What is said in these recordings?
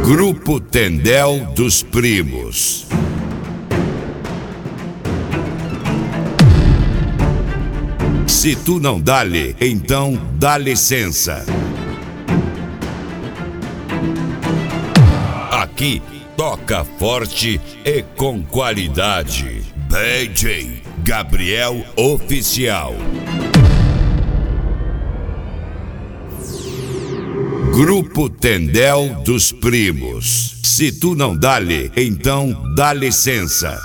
Grupo Tendel dos Primos. Se tu não dá-lhe, então dá licença. Aqui toca forte e com qualidade. DJ Gabriel Oficial. Grupo Tendel dos Primos. Se tu não dá-lhe, então dá licença.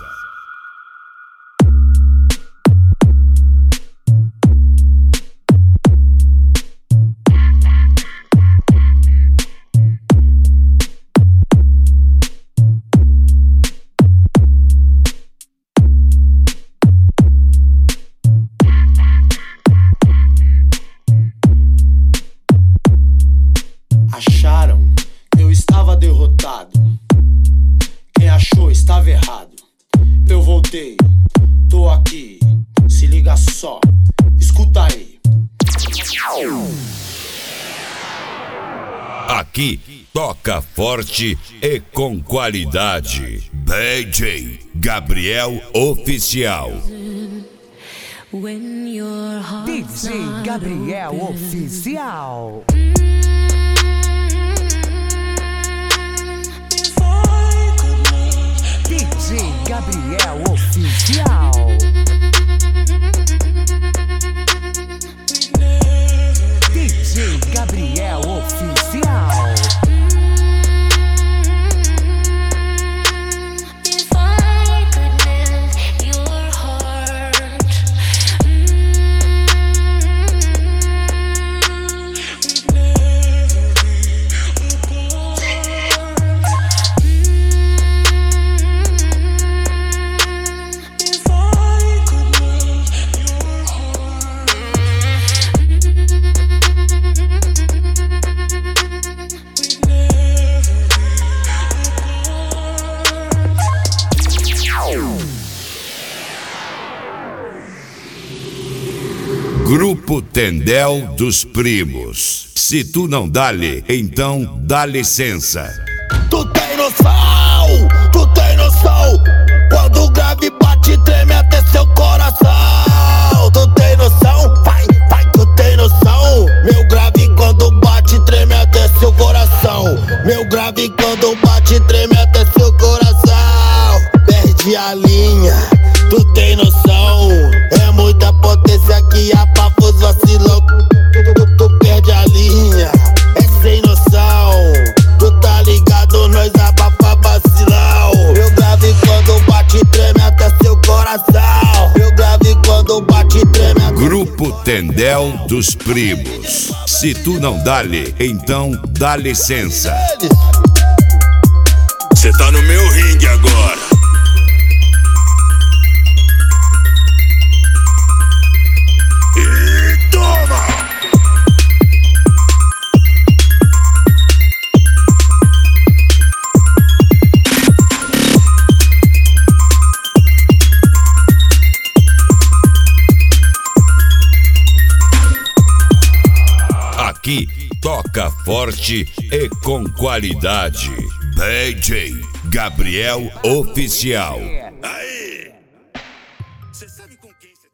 Acharam que eu estava derrotado. Quem achou estava errado. Eu voltei, tô aqui. Se liga só, escuta aí. Aqui toca forte e com qualidade. DJ Gabriel Oficial. DJ Gabriel Oficial. DJ Gabriel Oficial. DJ Gabriel Oficial. Grupo Tendel dos Primos. Se tu não dá-lhe, então dá licença. Tu tem noção, tu tem noção. Quando o grave bate, treme até seu coração. Tu tem noção, vai, tu tem noção. Meu grave quando bate, treme até seu coração. Meu grave quando bate, treme até seu coração. Perde a linha, tu tem noção. É muita potência que abafa os vacilão. Tu perde a linha, é sem noção. Tu tá ligado, nós abafa vacilão. Meu grave quando bate, treme até seu coração. Meu grave quando bate, treme até... Grupo Tendel dos Primos. Se tu não dá-lhe, então dá licença. Cê tá no meu ringue agora. E toma! Aqui toca forte e com qualidade. DJ Gabriel Oficial. Aí! Cê sabe com quem cê...